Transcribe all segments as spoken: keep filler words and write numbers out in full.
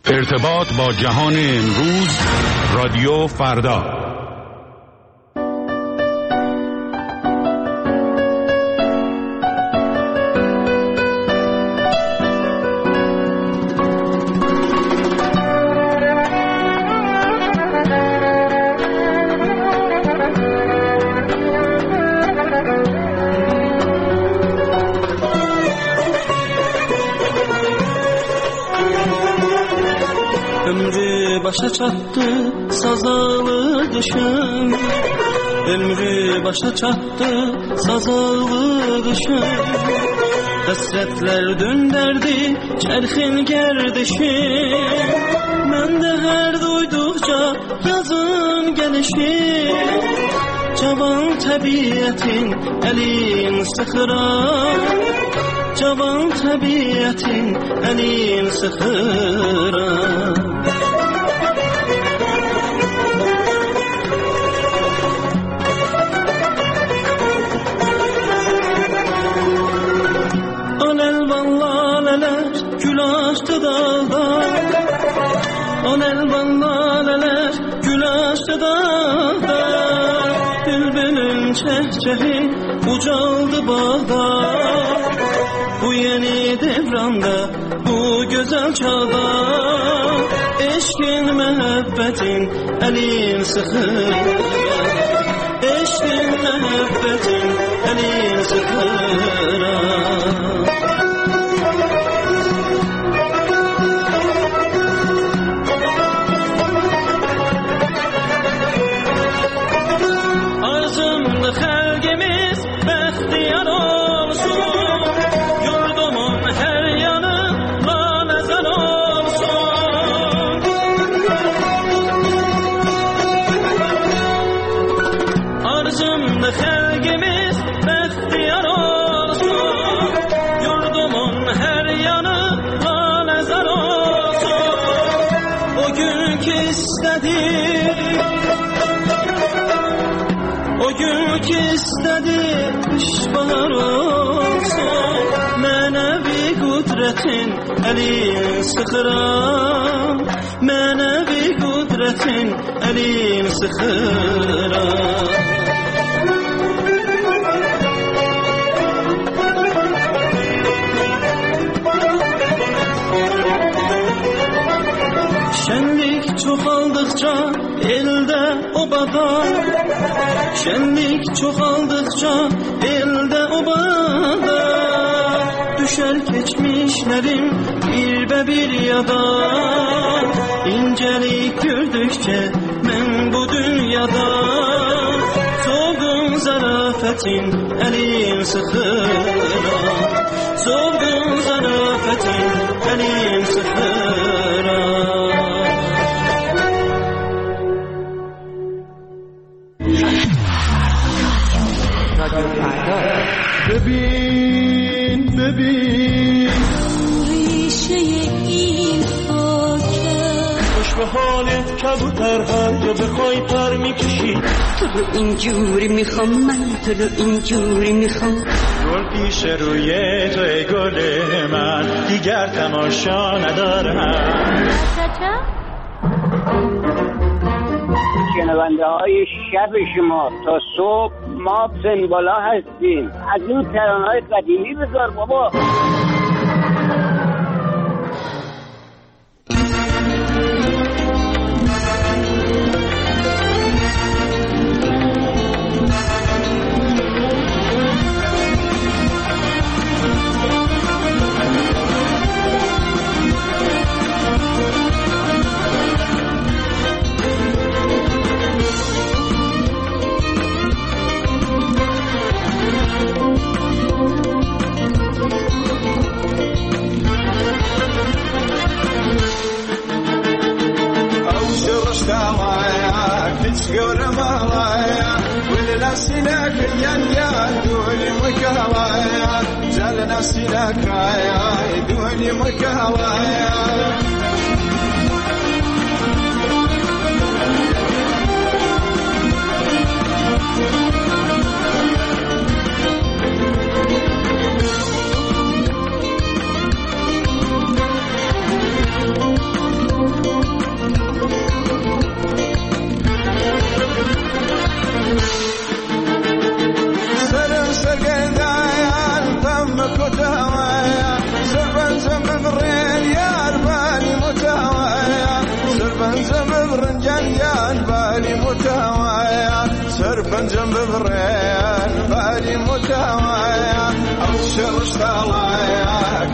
ارتباط با جهان امروز، رادیو فردا. Başa çattı sazalı kışım, ömrü başa çattı sazalı kışım. Hasretler dönderdi çerxin gerdişim, ben de her duydukça yazın gelişim. Cavan tabiatin elin sıxıram, cavan tabiatin elin sıxıram. Açtı dağda, on elvan laleler gül açtı dağda. Bülbülün çehçehi ucaldı bağda, bu yeni devranda, bu güzel çağda. Eşkin mehebbetin elin sıxır, eşkin mehebbetin elin sıxır. O gün ki istedi işbahar olsun, mənəvi qudretin elin sıxıram, mənəvi qudretin elin sıxıram. Şenlik çoxaldıqca elde obada, şenlik çoxaldıqca elde obada. Düşer geçmişlerim bir bir yada, İncelik gördükçe ben bu dünyada. Solgun zarafetin elim sıxıram, solgun zarafetin elim sıxıram. ببین ببین ریشه این خاکه، خوش به حالت کبوتر هر جا بخوای پر میکشی. تو رو اینجوری میخوام، من تو رو اینجوری میخوام. گل پیش روی تو ای گل من، دیگر تماشا ندارم. شنونده های شب شما تا صبح ما سنبالا هستیم. از این ترانه‌های قدیمی بذار بابا.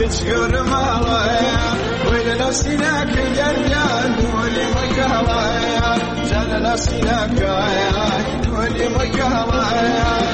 تشكر مالايا ويل نسيناك جنجان ولي مكالايا زال نسيناك يا ولي مكالايا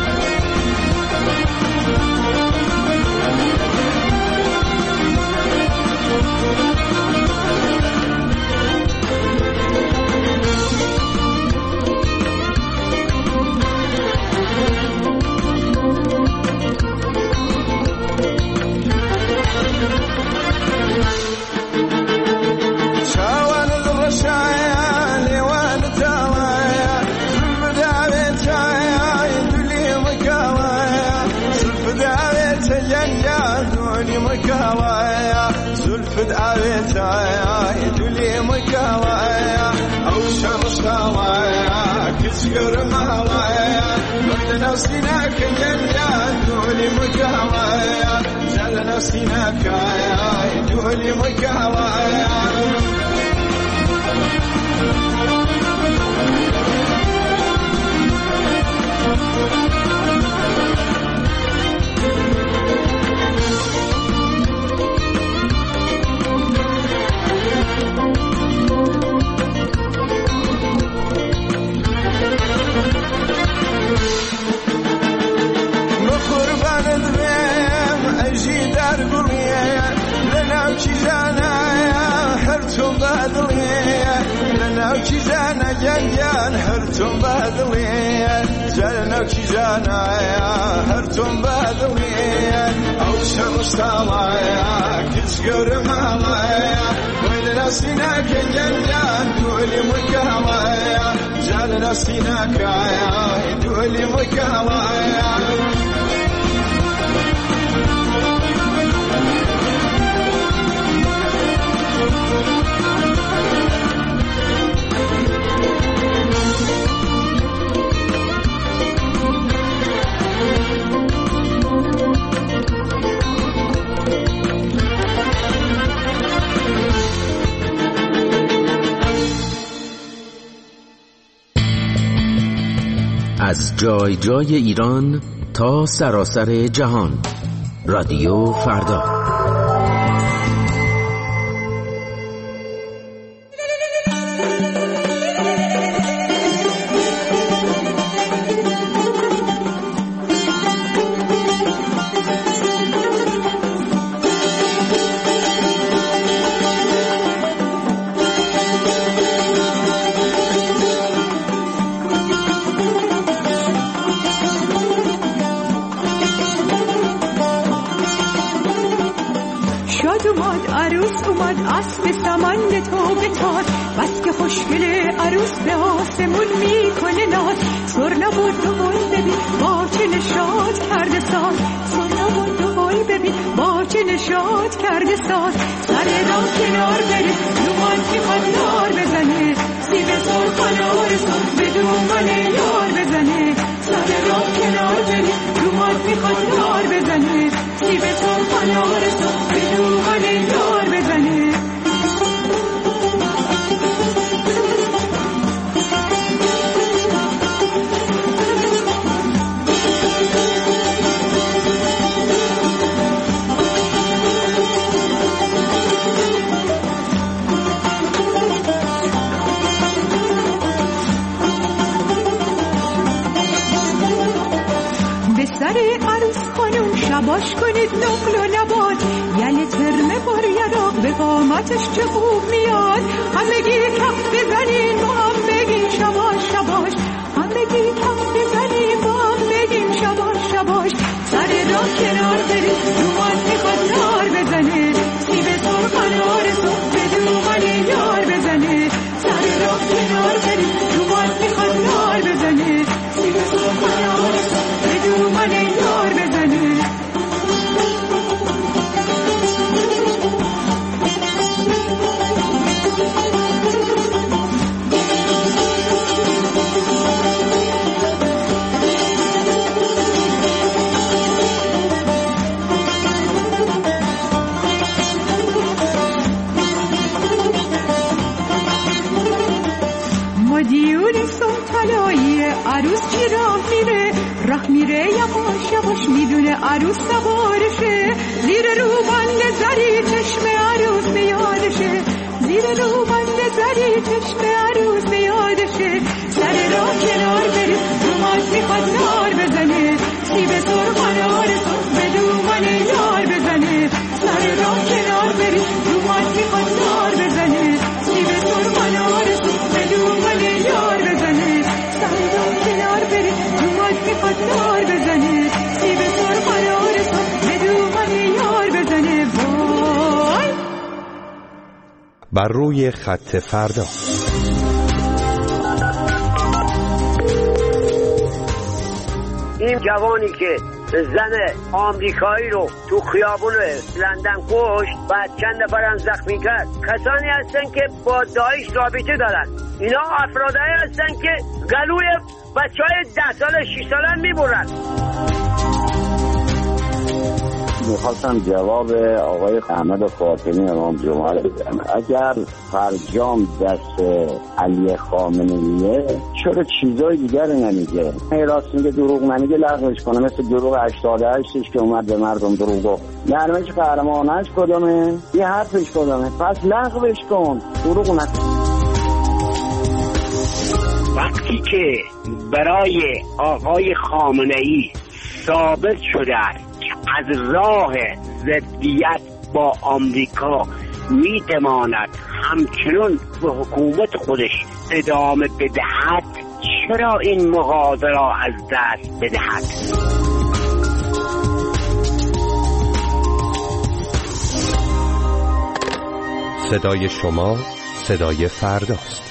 زلفت عبيتايا يدولي مكاوايا أو شمس طاوايا كسكر ماوايا بعد نفسيناك جنجان دولي مكاوايا زال نفسيناك يا يدولي مكاوايا جانا جنجان هرتم بدليا جلنا جانا يا هرتم بدليا أو شمس طالعيا كسكر مالايا وين نسيناك جنجان دولي مكالايا جلنا نسيناك يا دولي مكالايا از جای جای ایران تا سراسر جهان، رادیو فردا. عروس اومد اسب سمند تو بتاز بس که خوشگل عروس به آسمون میکنه ناز سر نبود دول ببین با چه نشاط کرده ساز سر نبود دول ببین با چه نشاط کرده ساز سر راه کنار بره دومان که خود یار بزنه سیب سر کنار سر به دومان یار بزنه سر راه کنار بره دومان که خود یار بزنه سیب سر کنار سر به دومان یار بزنه شباش کنید نقل و نبات یعنی ترمه بار یراق به قامتش چه خوب میاد همگی کف بزنین با هم بگیم شباش شباش همگی کف بزنین با هم بگیم شباش شباش سر راه کنار برید دومان میخواد یار بزنه سیب سر قنار صبح به دومان یار بزنه سر راه کنار برید دومان میخواد یار بزنه سیب سر قنار صبح به دومان یار بزنه عروس چی راه میره راه میره یواش یواش میدونه عروس سوارشه زیر روبند زری چشم عروس به یادشه، زیر روبند زری چشم عروس به یادشه. سر راه کنار بری رومات میخواد نار بزنه، سیب سرخان آرزو به دومن یار بزنه. سر راه کنار بری رومات میخواد نار بزنه، سیب سرخان آرزو به دومن یار بزنه. سر راه کنار بری رومات میخواد نار بزنه، سیب سرخان آرزو به دومن یار بزنه. وای بر روی خط فردا. این جوانی که زن آمریکایی رو تو خیابون لندن کشت، بعد چند نفرم زخمی کرد، کسانی هستن که با داعش رابطه دارن. اینا افرادایی هستن که گلوی بچهای ده ساله شش ساله میبرن. میخواستم جواب آقای احمد فاطمی امام جمعه رو بدم. اگر فرجام دست علی خامنه‌ایه چرا چیزای دیگر نمیگه؟ راست میگه دروغ نمیگه، لغوش کنه. مثل دروغ هشتاد و هشتش که اومد به مردم دروغ گفت. نرمش قهرمانش کدومه؟ یه حرفش کدومه؟ پس لغوش کن، دروغ نکن. وقتی که برای آقای خامنه‌ای ثابت شده از راه ضدیت با آمریکا میتواند همچنین به حکومت خودش ادامه بدهد، چرا این مغازه را از دست بدهد؟ صدای شما صدای فرداست.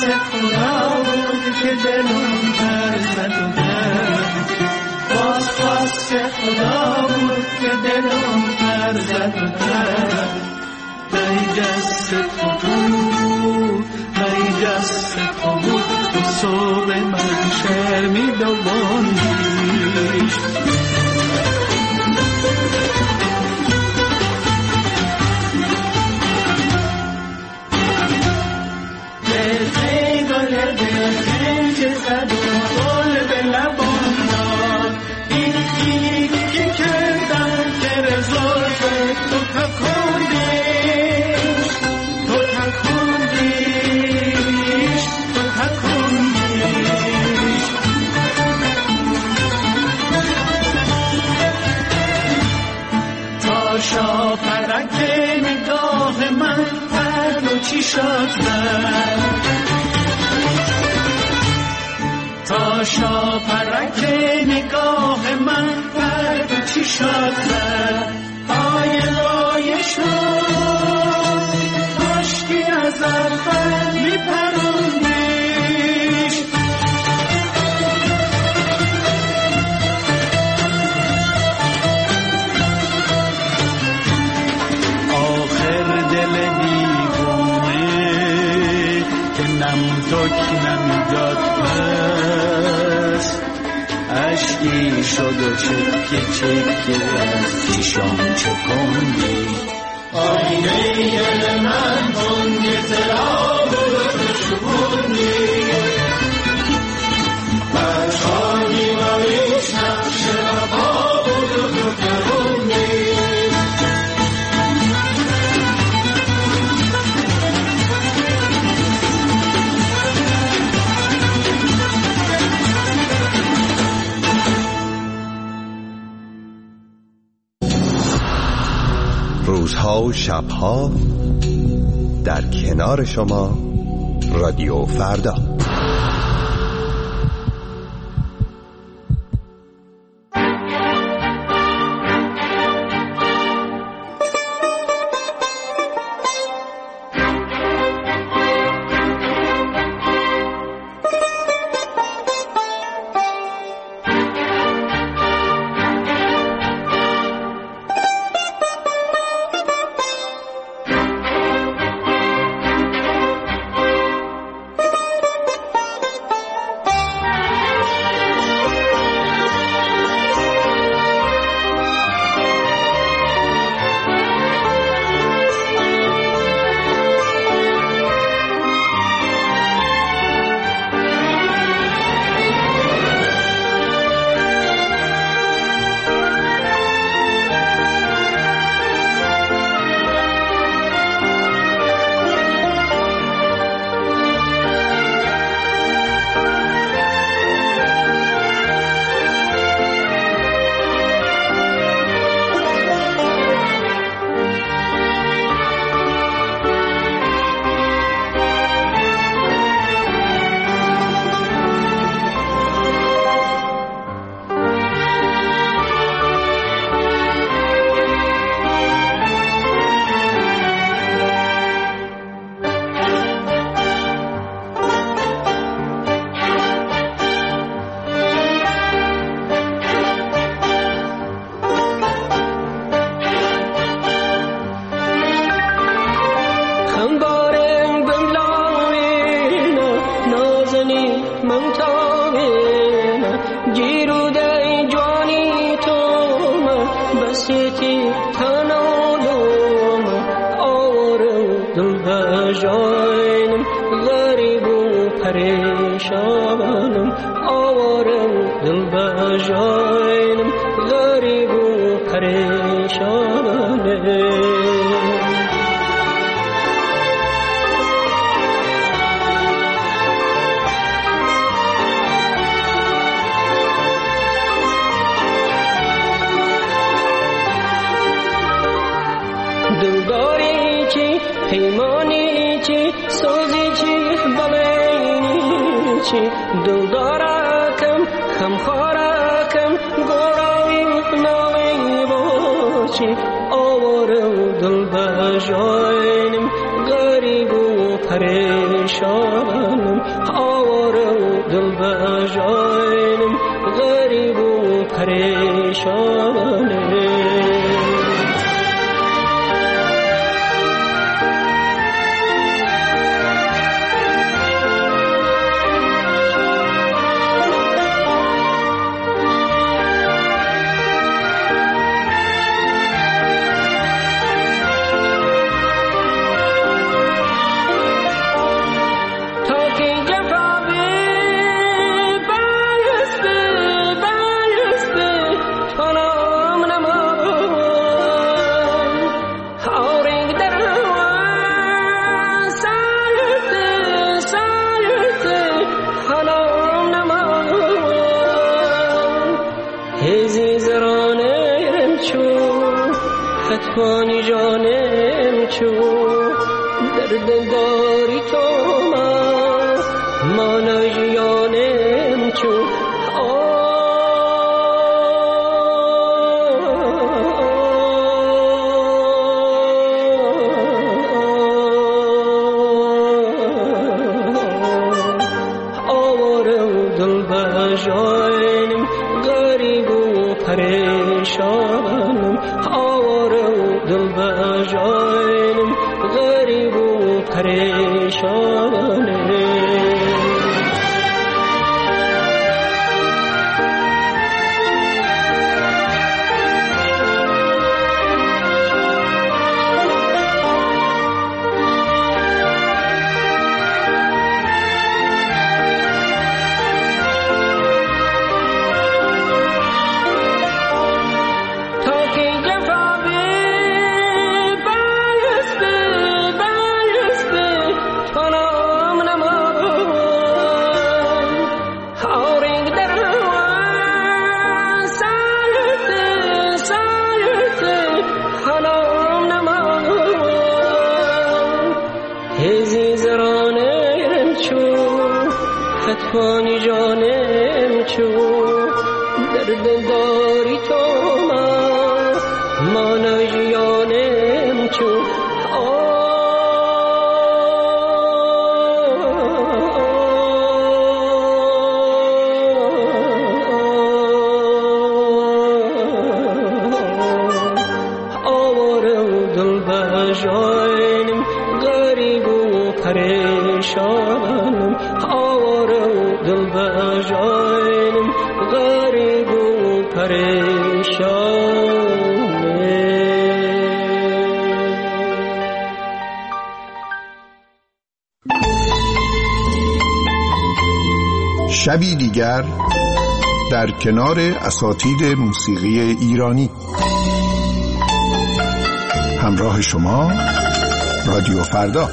خدا بود که دلم پر زد و کرد، باز خواست خدا بود که دلم پر زد و کرد. ای دست تو بود، ای دست تو بود، تو صبح من شرمید و باندیش. شاپرک نگاه من پر و چیشات زد، تا شاپرک نگاه من پر و چیشات زد. پای لای شد مشکی از اول می پروندیش. تک نمیداد پس، عشقی شد و چکه چکه از چشام چکندی. آینه دل من تنگ تراب و شکوندی، برشانی و ایش نقش وفا بود و کروندی. روزها و شبها در کنار شما رادیو فردا. دلداری چی پیمانی چی سوزی چی بلینی چی دلدارکم خمخارکم گوراوی ناوی باشی آورم دل بجاینم غریب و پریشانم آواره و دل بجاینم غریب و پریشانم حتوانی جانم چو در دلداری تو من مانای جانم چو آواره و دل بجاینم غریب و پریشانم دل بجاینم غریب و پریشانم حتوانی جانم چو در دلداری تو من مانای جانم چو آواره و دل بجاینم غریب و پریشانم دل بجاینم غریب و پریشانم. شبی دیگر در کنار اساتید موسیقی ایرانی. همراه شما رادیو فردا.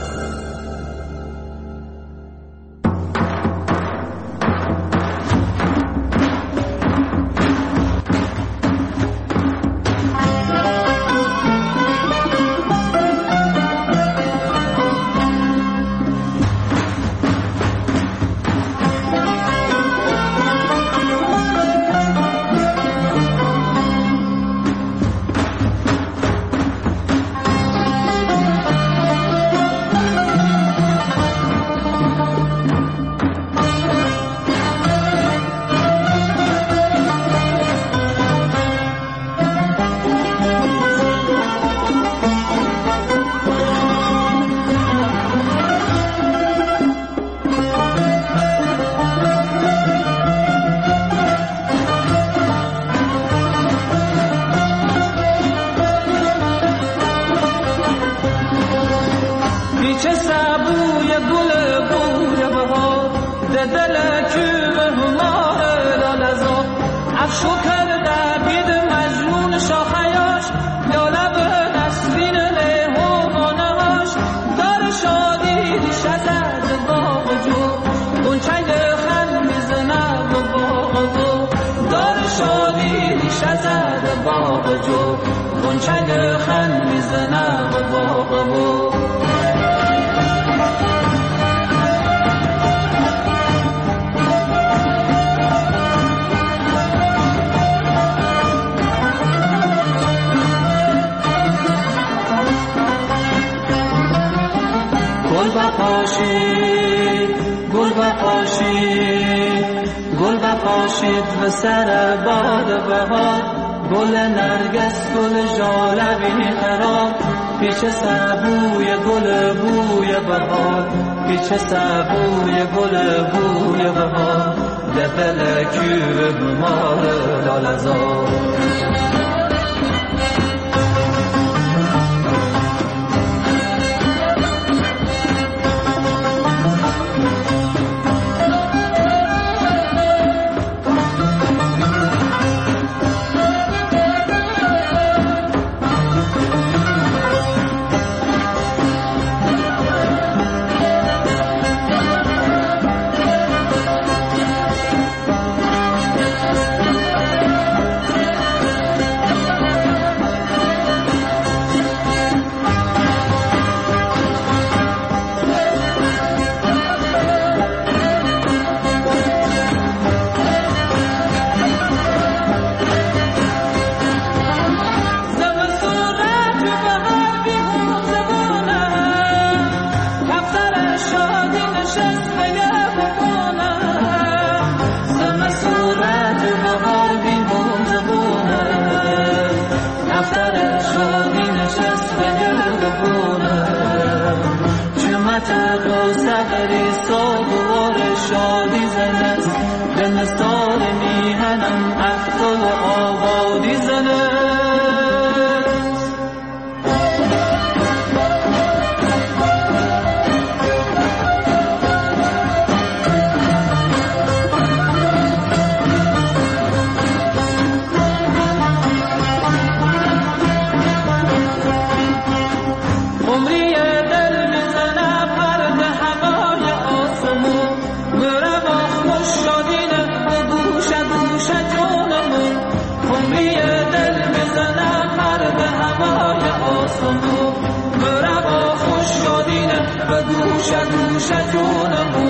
گل بپاشید گل بپاشید گل بپاشید و سر باد بهار گل نرگس گل ژالبی خراب پیش سبوی گل بوی بهار پیش سبوی گل بوی بهار دفل کیو بمار لالزار گوش گوش جونم